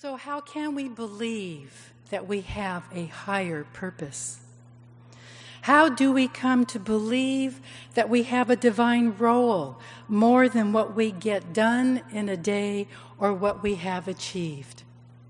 So how can we believe that we have a higher purpose? How do we come to believe that we have a divine role more than what we get done in a day or what we have achieved?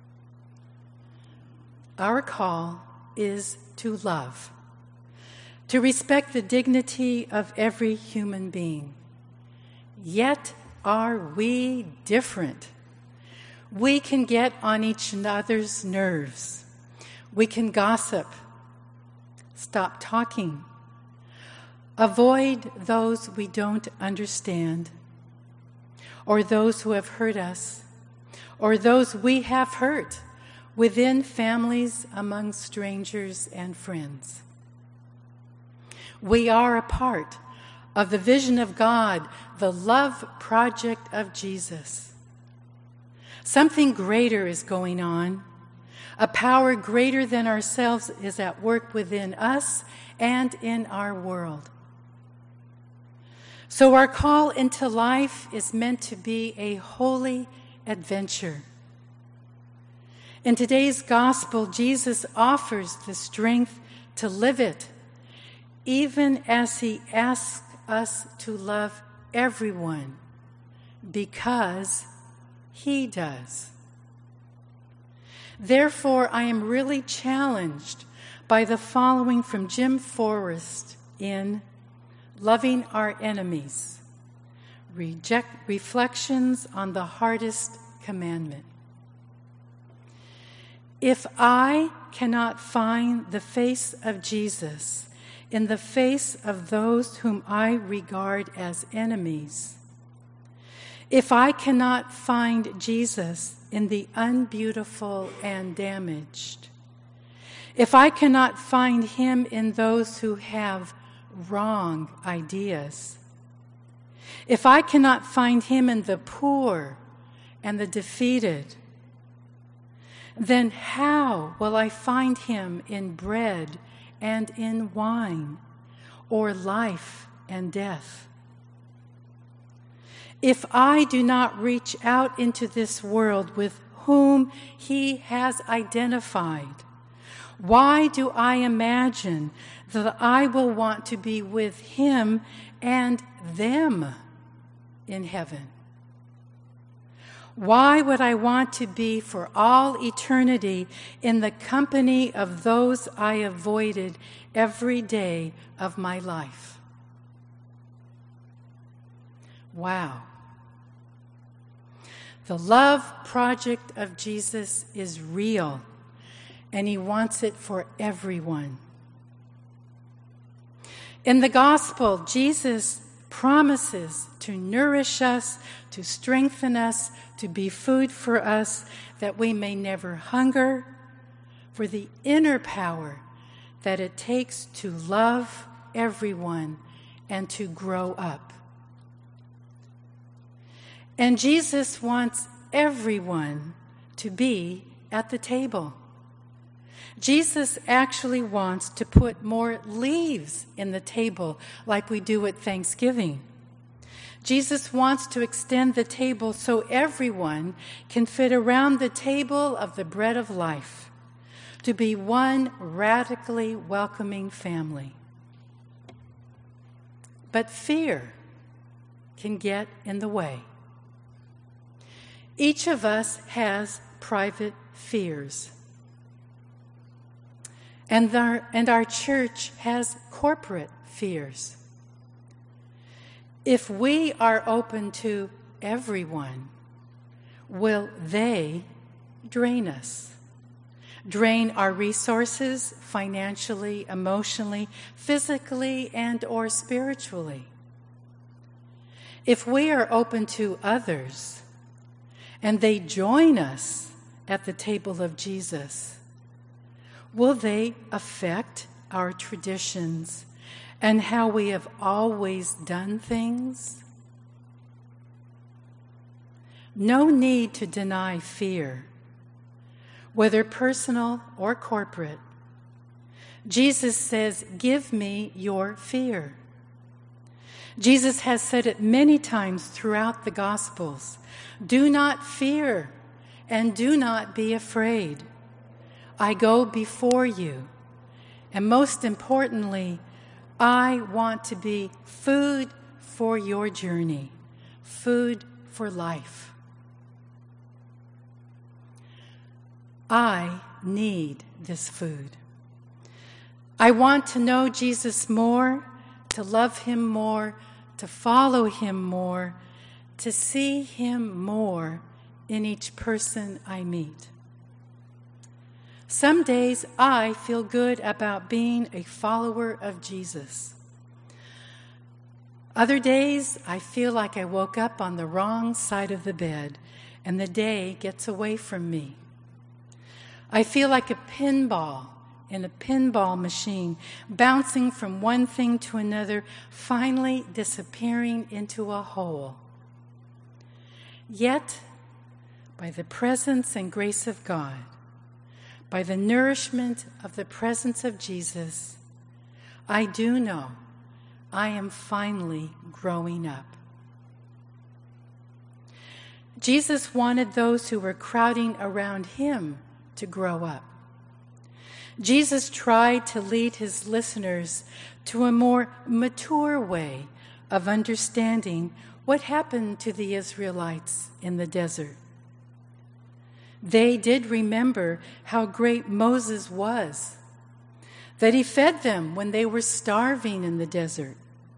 Our call is to love, to respect the dignity of every human being. Yet are we different? We can get on each other's nerves. We can gossip, stop talking, avoid those we don't understand, or those who have hurt us, or those we have hurt within families, among strangers and friends. We are a part of the vision of God, the love project of Jesus. Something greater is going on. A power greater than ourselves is at work within us and in our world. So our call into life is meant to be a holy adventure. In today's gospel, Jesus offers the strength to live it, even as he asks us to love everyone, because he does. Therefore, I am really challenged by the following from Jim Forrest in Loving Our Enemies, Reflections on the Hardest Commandment. If I cannot find the face of Jesus in the face of those whom I regard as enemies, if I cannot find Jesus in the unbeautiful and damaged, if I cannot find him in those who have wrong ideas, if I cannot find him in the poor and the defeated, then how will I find him in bread and in wine, or life and death? If I do not reach out into this world with whom he has identified, why do I imagine that I will want to be with him and them in heaven? Why would I want to be for all eternity in the company of those I avoided every day of my life? Wow. The love project of Jesus is real, and he wants it for everyone. In the gospel, Jesus promises to nourish us, to strengthen us, to be food for us, that we may never hunger for the inner power that it takes to love everyone and to grow up. And Jesus wants everyone to be at the table. Jesus actually wants to put more leaves in the table like we do at Thanksgiving. Jesus wants to extend the table so everyone can fit around the table of the bread of life, to be one radically welcoming family. But fear can get in the way. Each of us has private fears. And our church has corporate fears. If we are open to everyone, will they drain us? Drain our resources financially, emotionally, physically, and or spiritually? If we are open to others and they join us at the table of Jesus, will they affect our traditions and how we have always done things? No need to deny fear, whether personal or corporate. Jesus says, "Give me your fear." Jesus has said it many times throughout the Gospels. Do not fear. and do not be afraid. I go before you. And most importantly, I want to be food for your journey, food for life. I need this food. I want to know Jesus more, to love him more, to follow him more, to see him more in each person I meet. Some days I feel good about being a follower of Jesus. Other days I feel like I woke up on the wrong side of the bed and the day gets away from me. I feel like a pinball in a pinball machine, bouncing from one thing to another, finally disappearing into a hole. Yet, by the presence and grace of God, by the nourishment of the presence of Jesus, I do know I am finally growing up. Jesus wanted those who were crowding around him to grow up. Jesus tried to lead his listeners to a more mature way of understanding what happened to the Israelites in the desert. They did remember how great Moses was, that he fed them when they were starving in the desert.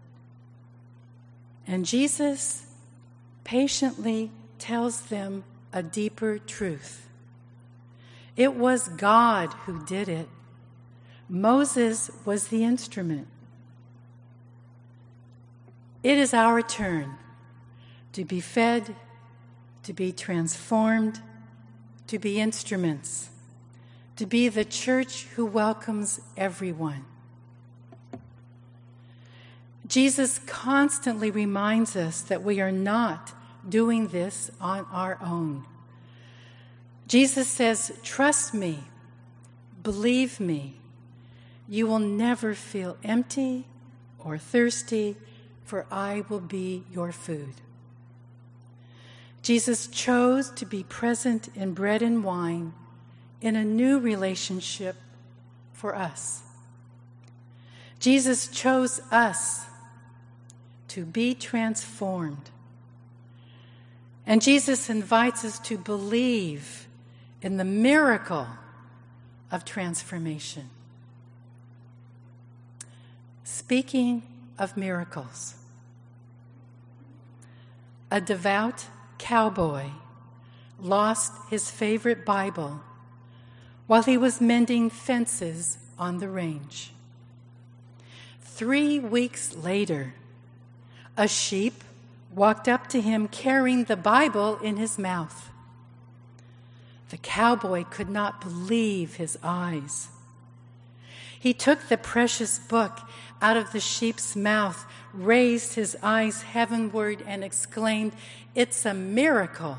And Jesus patiently tells them a deeper truth. It was God who did it. Moses was the instrument. It is our turn to be fed, to be transformed, to be instruments, to be the church who welcomes everyone. Jesus constantly reminds us that we are not doing this on our own. Jesus says, trust me, believe me, you will never feel empty or thirsty, for I will be your food. Jesus chose to be present in bread and wine in a new relationship for us. Jesus chose us to be transformed. And Jesus invites us to believe in the miracle of transformation. Speaking of miracles, a devout cowboy lost his favorite Bible while he was mending fences on the range. 3 weeks later, a sheep walked up to him carrying the Bible in his mouth. The cowboy could not believe his eyes. He took the precious book out of the sheep's mouth, raised his eyes heavenward, and exclaimed, "It's a miracle."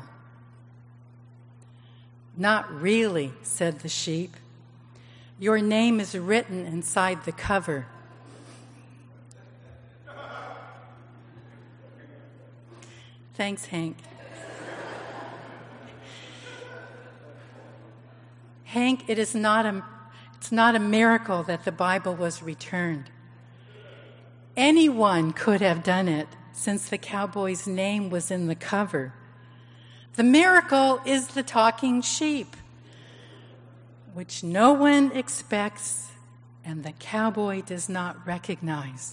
"Not really," said the sheep. "Your name is written inside the cover." Thanks, Hank. Hank, it's not a miracle that the Bible was returned. Anyone could have done it since the cowboy's name was in the cover. The miracle is the talking sheep, which no one expects and the cowboy does not recognize.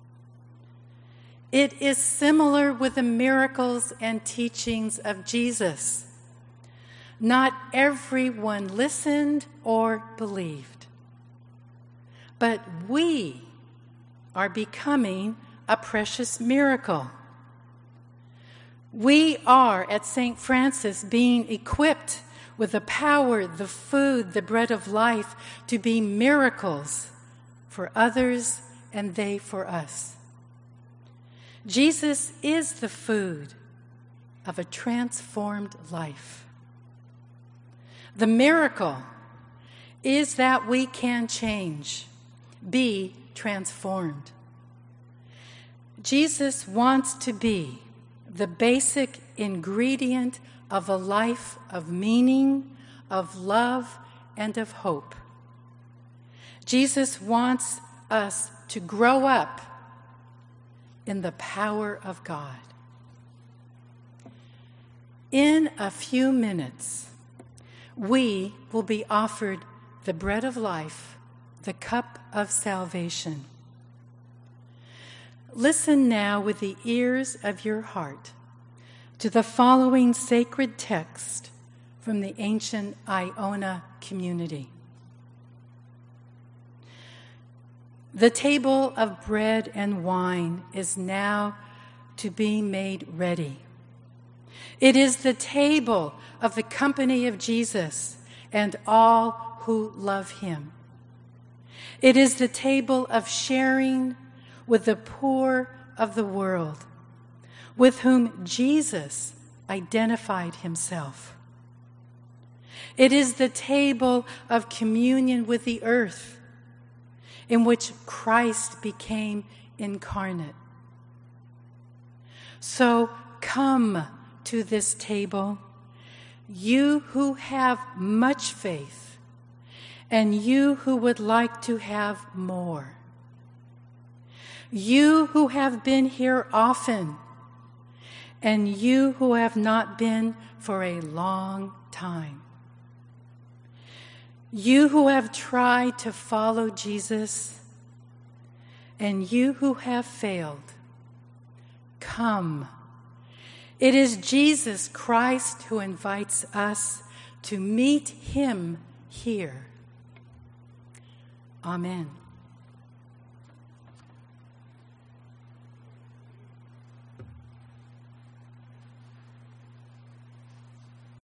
It is similar with the miracles and teachings of Jesus. Not everyone listened or believed, but we are becoming a precious miracle. We are at St. Francis being equipped with the power, the food, the bread of life to be miracles for others and they for us. Jesus is the food of a transformed life. The miracle is that we can change, be transformed. Jesus wants to be the basic ingredient of a life of meaning, of love, and of hope. Jesus wants us to grow up in the power of God. In a few minutes, we will be offered the bread of life, the cup of salvation. Listen now with the ears of your heart to the following sacred text from the ancient Iona community. The table of bread and wine is now to be made ready. It is the table of the company of Jesus and all who love him. It is the table of sharing with the poor of the world, with whom Jesus identified himself. It is the table of communion with the earth, in which Christ became incarnate. So come to this table, you who have much faith, and you who would like to have more. You who have been here often, and you who have not been for a long time. You who have tried to follow Jesus, and you who have failed, come. It is Jesus Christ who invites us to meet him here. Amen.